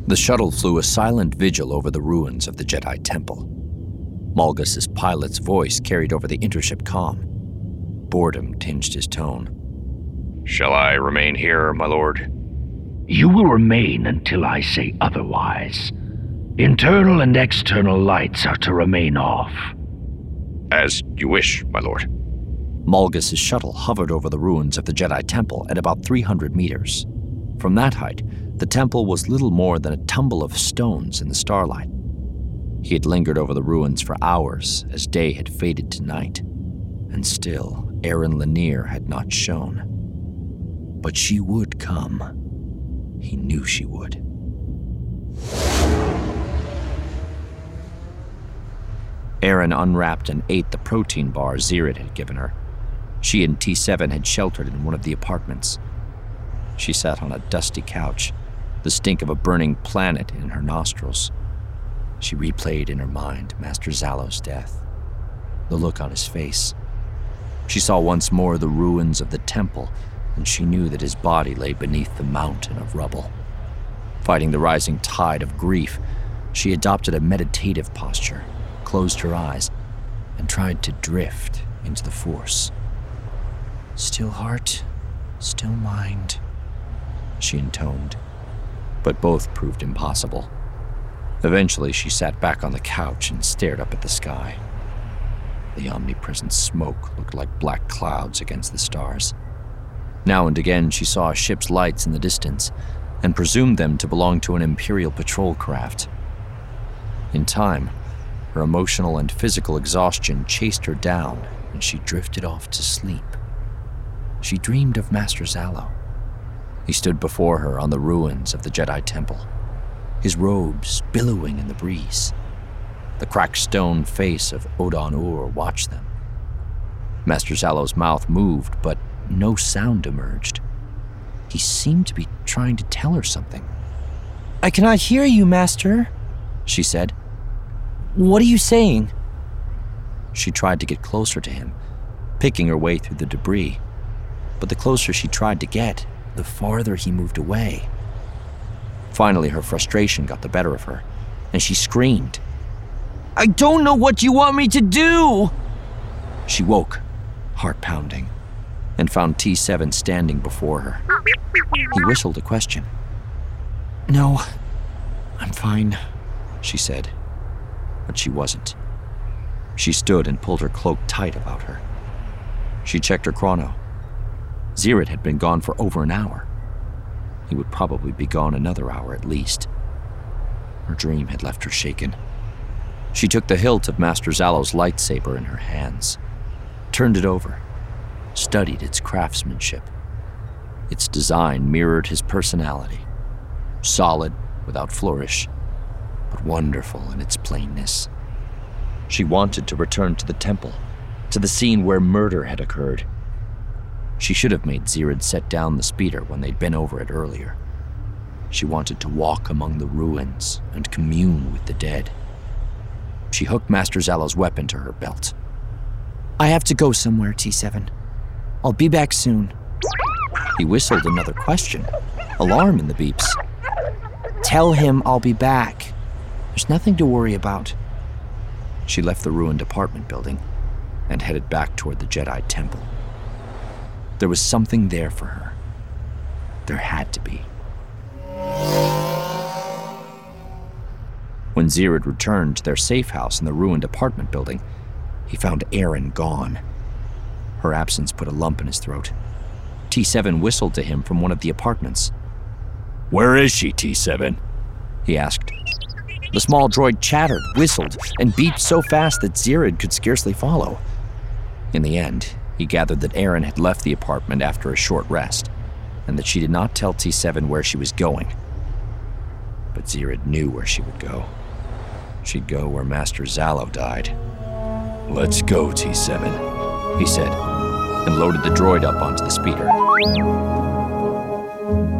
The shuttle flew a silent vigil over the ruins of the Jedi Temple. Malgus' pilot's voice carried over the intership comm. Boredom tinged his tone. "Shall I remain here, my lord?" "You will remain until I say otherwise. Internal and external lights are to remain off." "As you wish, my lord." Malgus' shuttle hovered over the ruins of the Jedi Temple at about 300 meters. From that height, the temple was little more than a tumble of stones in the starlight. He had lingered over the ruins for hours as day had faded to night, and still Erin Lanier had not shown. But she would come. He knew she would. Erin unwrapped and ate the protein bar Zirid had given her. She and T7 had sheltered in one of the apartments. She sat on a dusty couch, the stink of a burning planet in her nostrils. She replayed in her mind Master Zallow's death, the look on his face. She saw once more the ruins of the temple, and she knew that his body lay beneath the mountain of rubble. Fighting the rising tide of grief, she adopted a meditative posture, closed her eyes, and tried to drift into the Force. "Still heart, still mind," she intoned, but both proved impossible. Eventually, she sat back on the couch and stared up at the sky. The omnipresent smoke looked like black clouds against the stars. Now and again, she saw a ship's lights in the distance and presumed them to belong to an Imperial patrol craft. In time, her emotional and physical exhaustion chased her down, and she drifted off to sleep. She dreamed of Master Zallow. He stood before her on the ruins of the Jedi Temple, his robes billowing in the breeze. The cracked stone face of Odan Ur watched them. Master Zallow's mouth moved, but no sound emerged. He seemed to be trying to tell her something. "I cannot hear you, Master," she said. "What are you saying?" She tried to get closer to him, picking her way through the debris. But the closer she tried to get, the farther he moved away. Finally, her frustration got the better of her, and she screamed. "I don't know what you want me to do!" She woke, heart pounding, and found T7 standing before her. He whistled a question. "No, I'm fine," she said. But she wasn't. She stood and pulled her cloak tight about her. She checked her chrono. Zirid had been gone for over an hour. He would probably be gone another hour at least. Her dream had left her shaken. She took the hilt of Master Zallow's lightsaber in her hands, turned it over, studied its craftsmanship. Its design mirrored his personality, solid without flourish, but wonderful in its plainness. She wanted to return to the temple, to the scene where murder had occurred. She should have made Zirid set down the speeder when they'd been over it earlier. She wanted to walk among the ruins and commune with the dead. She hooked Master Zallow's weapon to her belt. "I have to go somewhere, T7. I'll be back soon." He whistled another question, alarm in the beeps. "Tell him I'll be back. There's nothing to worry about." She left the ruined apartment building and headed back toward the Jedi Temple. There was something there for her. There had to be. When Zirid returned to their safe house in the ruined apartment building, he found Erin gone. Her absence put a lump in his throat. T7 whistled to him from one of the apartments. "Where is she, T7?" he asked. The small droid chattered, whistled, and beeped so fast that Zirid could scarcely follow. In the end, he gathered that Erin had left the apartment after a short rest, and that she did not tell T7 where she was going. But Zirid knew where she would go. She'd go where Master Zallow died. "Let's go, T7, he said, and loaded the droid up onto the speeder.